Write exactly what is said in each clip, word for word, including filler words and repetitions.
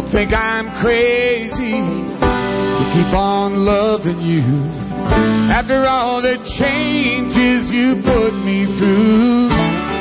think I'm crazy to keep on loving you. After all the changes you put me through,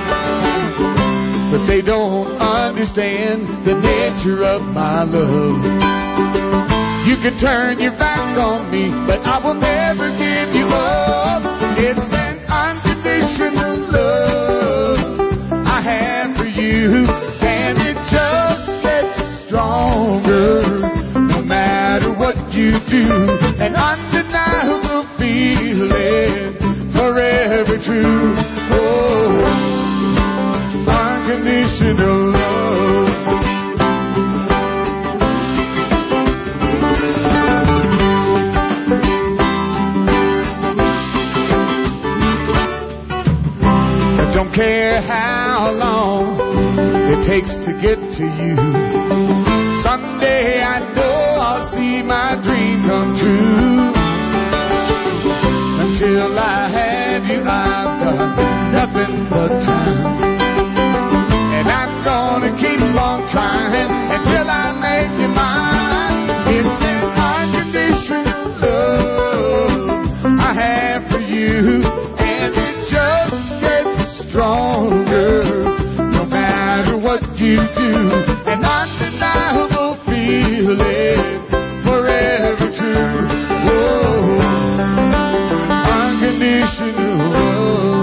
but they don't understand the nature of my love. You can turn your back on me, but I will never give you up. It's an unconditional love I have for you, and it just gets stronger no matter what you do. An undeniable feeling, forever true. Oh, unconditional love. I don't care how long it takes to get to you. Someday I know I'll see my dream come true. Until I have you, I've got nothing but time. And I'm gonna keep on trying until I make you mine. It's an unconditional love I have for you, and it just gets stronger no matter what you do. An undeniable feeling, forever true. Whoa, unconditional love.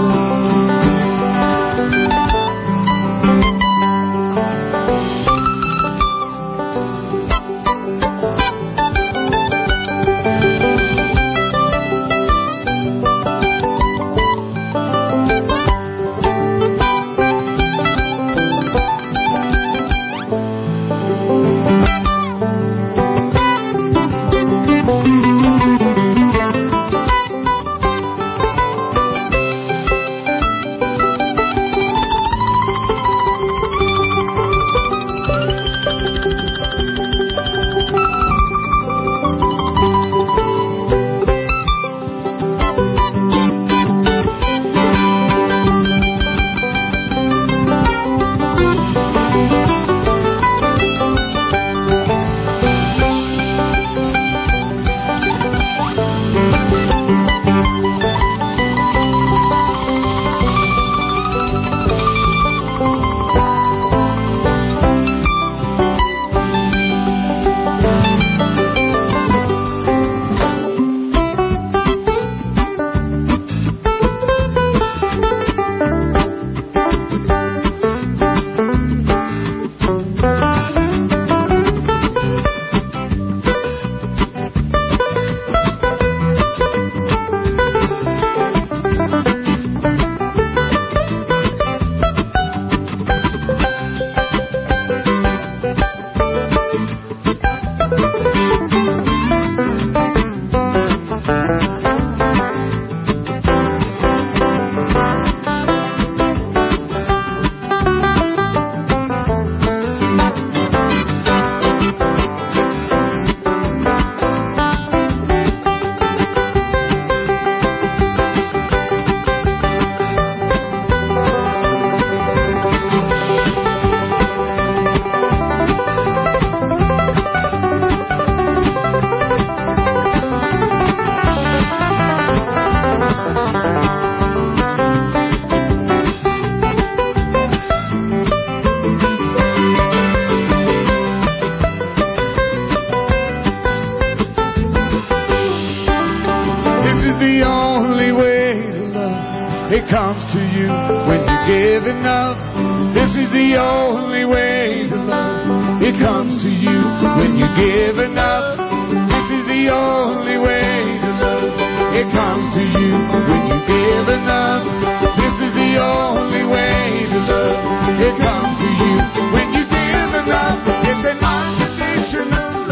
It comes to you when you give enough. This is the only way to love. It comes to you when you give enough. This is the only way to love. It comes to you when you give enough. This is the only way to love. It comes to you when you give enough. It's an unconditional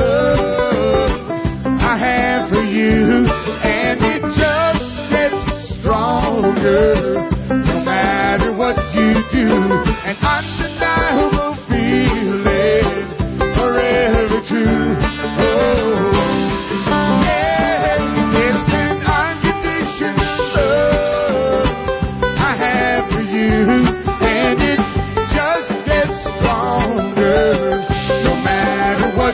love I have for you, and it just gets stronger no matter what you do. An undeniable feeling, forever true. Oh, yeah, it's an unconditional love I have for you, and it just gets stronger no matter what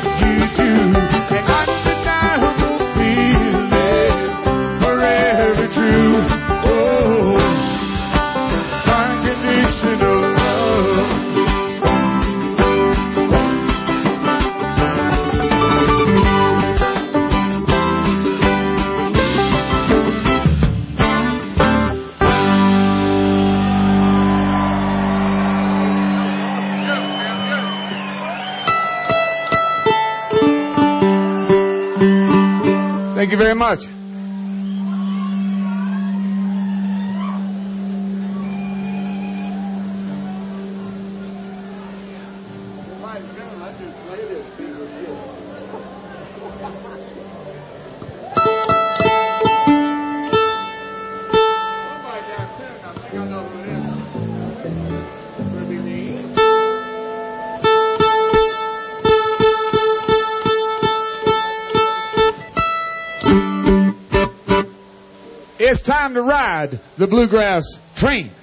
Thank you very much. It's time to ride the bluegrass train.